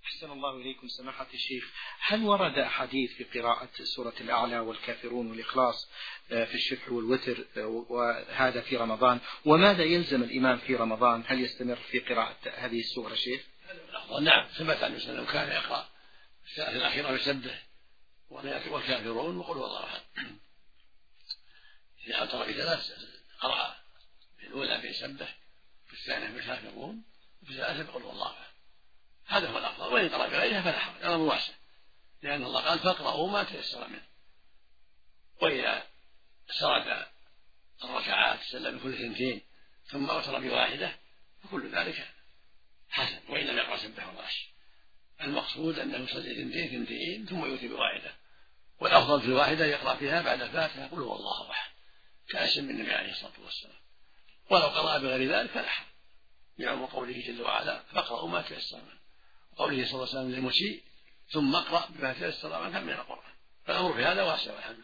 أحسن الله إليكم سماحة الشيخ، هل ورد أحاديث في قراءة سورة الأعلى والكافرون والإخلاص في الشفع والوتر وهذا في رمضان؟ وماذا يلزم الإمام في رمضان؟ هل يستمر في قراءة هذه السورة شيخ؟ نعم، ثبت عن وسلم كان يقرأ في الساعة الأخيرة يسبح والكافرون وقل هو الله أحد. إذا أوتر بثلاث قرأ في الأولى بيسبح، في الثانية بالكافرون، وفي الثالثة بقل هو الله أحد. هذا هو الأفضل، وإن قرأ بغيرها فلا حرج، الأمر واسع، لأن الله قال فاقرأوا ما تيسر منه. وإذا سرد الركعات سلم بكل 2 ثم أوتر بواحدة فكل ذلك حسن، وإن لم يقرأ سبح والغش. المقصود أنه يصلي 2 ثم يؤتي بواحدة، والأفضل في الواحدة يقرأ فيها بعد الفاتحة قل هو الله أحد كأسم النبي عليه الصلاة والسلام. ولو قرأ بغير ذلك فلا حرج، لعموم قوله جل وعلا فاقرأوا ما تيسر منه، وقوله صلى الله عليه وسلم للمسيء ثم اقرأ بما تيسر منه من القرآن. فالأمر في هذا واسع والحمد لله.